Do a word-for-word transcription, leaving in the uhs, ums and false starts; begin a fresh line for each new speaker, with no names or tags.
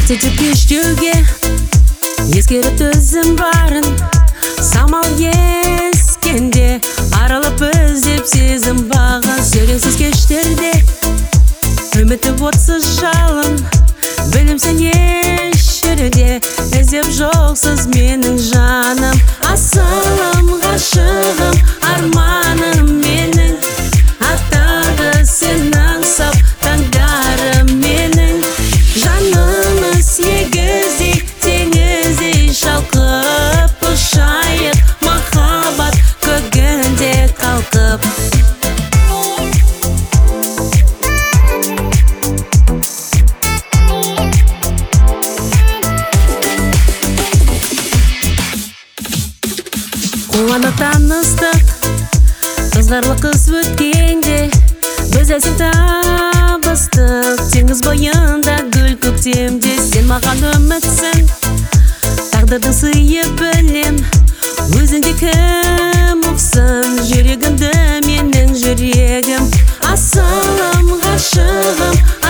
Жетеді кештеуге ескеріп өзім барын, самал ескенде аралап іздеп сезім бағын. Сөйлеңсіз кештерде үмітіп отсыз жалын, білімсен еш жерде іздеп жоқсыз менің жаным. Асылым, ғашығым, арманым менің, аттағы сенің сап таңдарым менің. Жанымыз егіздей, теңіздей шалқып ұшайық, махаббат көгінде қалқып. Қуанып таныстық, ызғарлы қыз өткенде, біз әсем табыстық. Теңіз бойында гүл көктемде, сен маған үмітсің, тағдырдың сыйы білем. Өзіңде кім ұқсын, жүрегімді менің жүрегім. Асылым, ғашығым,